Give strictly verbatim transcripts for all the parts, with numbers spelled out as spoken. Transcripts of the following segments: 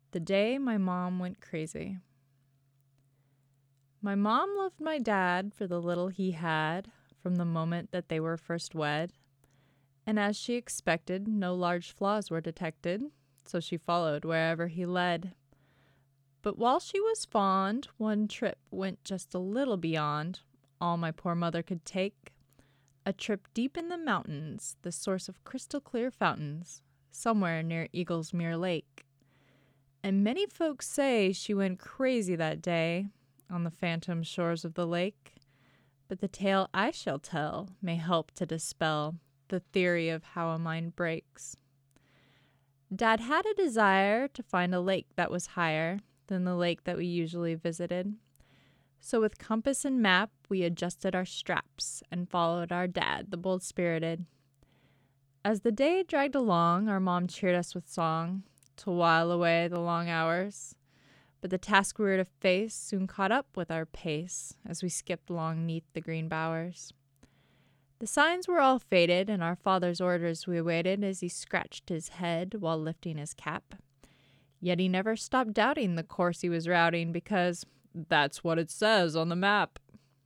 The day my mom went crazy. My mom loved my dad for the little he had from the moment that they were first wed, and as she expected, no large flaws were detected, so she followed wherever he led. But while she was fond, one trip went just a little beyond all my poor mother could take. A trip deep in the mountains, the source of crystal clear fountains, somewhere near Eaglesmere Lake. And many folks say she went crazy that day on the phantom shores of the lake. But the tale I shall tell may help to dispel the theory of how a mind breaks. Dad had a desire to find a lake that was higher than the lake that we usually visited. So with compass and map, we adjusted our straps and followed our dad, the bold-spirited. As the day dragged along, our mom cheered us with song to while away the long hours. But the task we were to face soon caught up with our pace as we skipped along 'neath the green bowers. The signs were all faded, and our father's orders we awaited as he scratched his head while lifting his cap. Yet he never stopped doubting the course he was routing because that's what it says on the map.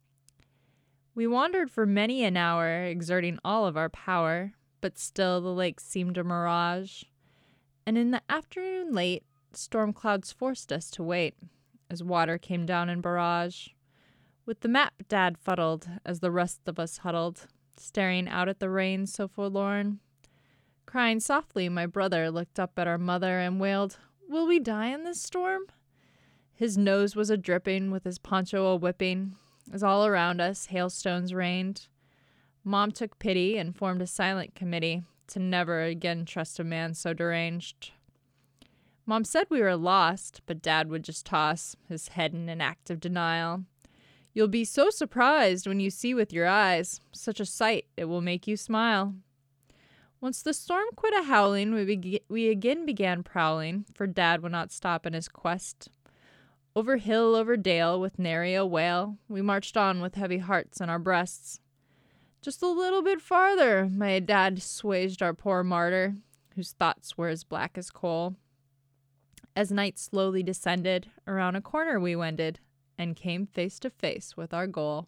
We wandered for many an hour, exerting all of our power, but still the lake seemed a mirage. And in the afternoon late, storm clouds forced us to wait as water came down in barrage. With the map Dad fuddled as the rest of us huddled, staring out at the rain so forlorn. Crying softly, my brother looked up at our mother and wailed, "Will we die in this storm?" His nose was a-dripping with his poncho a-whipping as all around us hailstones rained. Mom took pity and formed a silent committee to never again trust a man so deranged. Mom said we were lost, but Dad would just toss his head in an act of denial. "You'll be so surprised when you see with your eyes. Such a sight, it will make you smile." Once the storm quit a-howling, we, be- we again began prowling, for Dad would not stop in his quest. Over hill, over dale, with nary a wail, we marched on with heavy hearts in our breasts. Just a little bit farther, my dad assuaged our poor martyr, whose thoughts were as black as coal. As night slowly descended, around a corner we wended, and came face to face with our goal.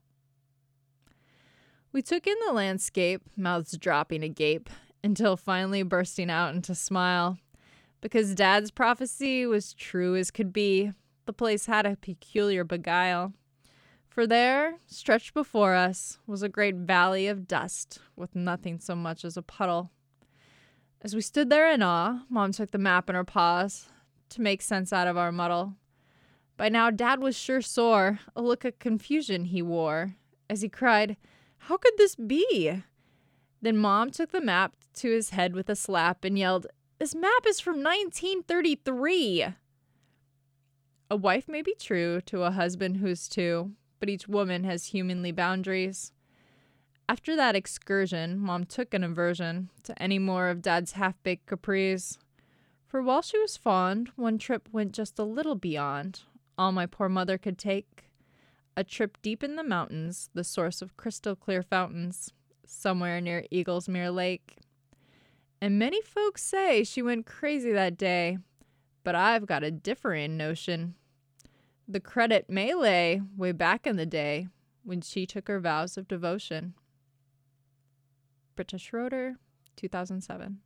We took in the landscape, mouths dropping agape, until finally bursting out into smile. Because Dad's prophecy was true as could be, the place had a peculiar beguile. For there, stretched before us, was a great valley of dust, with nothing so much as a puddle. As we stood there in awe, Mom took the map in her paws to make sense out of our muddle. By now, Dad was sure sore, a look of confusion he wore, as he cried, "How could this be?" Then Mom took the map to his head with a slap and yelled, "This map is from nineteen thirty-three. A wife may be true to a husband who's two, but each woman has humanly boundaries. After that excursion, Mom took an aversion to any more of Dad's half-baked caprice. For while she was fond, one trip went just a little beyond all my poor mother could take. A trip deep in the mountains, the source of crystal clear fountains, somewhere near Eaglesmere Lake. And many folks say she went crazy that day, but I've got a differing notion. The credit may lay way back in the day when she took her vows of devotion. Britta Schroeder, two thousand seven.